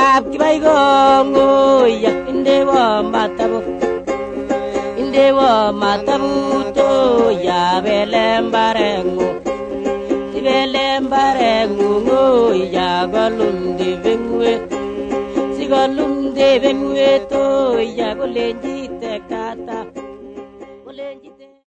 Kap kibaigong ya indewa matabu to ya belembarengu ya galunde bengwe to ya golenji te kata